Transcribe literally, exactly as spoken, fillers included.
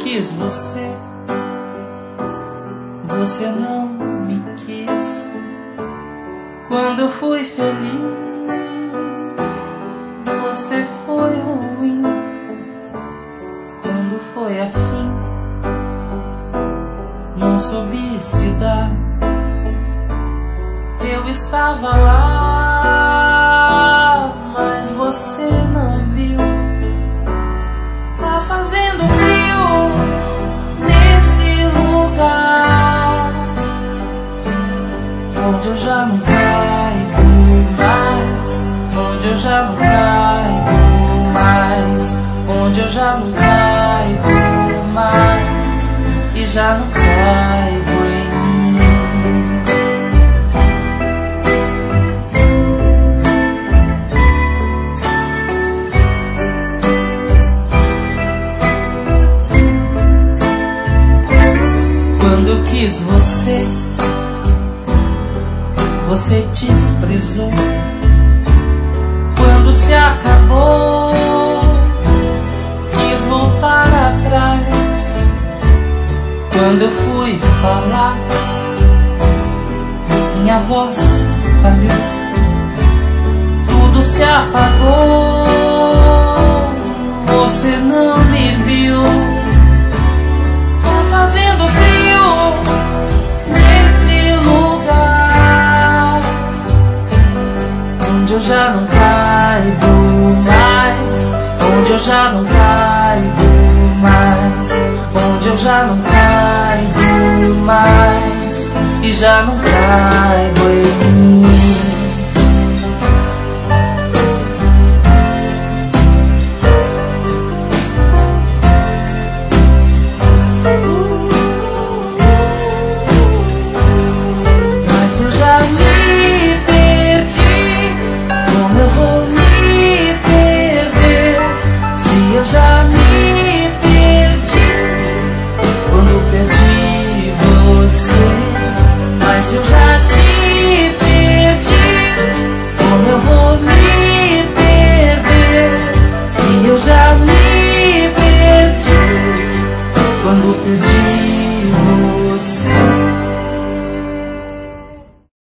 quis você, você não me quis. Quando fui feliz, você foi ruim. Quando foi afim, não soube se dar. Eu estava lá, mas você não viu. Tá fazendo frio nesse lugar onde eu já não caigo mais, onde eu já não caigo mais, onde eu já não caigo mais e já não caigo em mim. Quando eu quis você, você desprezou. Quando se acabou, quis voltar atrás. Quando eu fui falar, minha voz falhou. Tudo se apagou, você não me viu. Tá fazendo frio nesse lugar onde eu já não caigo mais, onde eu já não caigo mais, onde eu já não caigo mais e já não caigo em mim.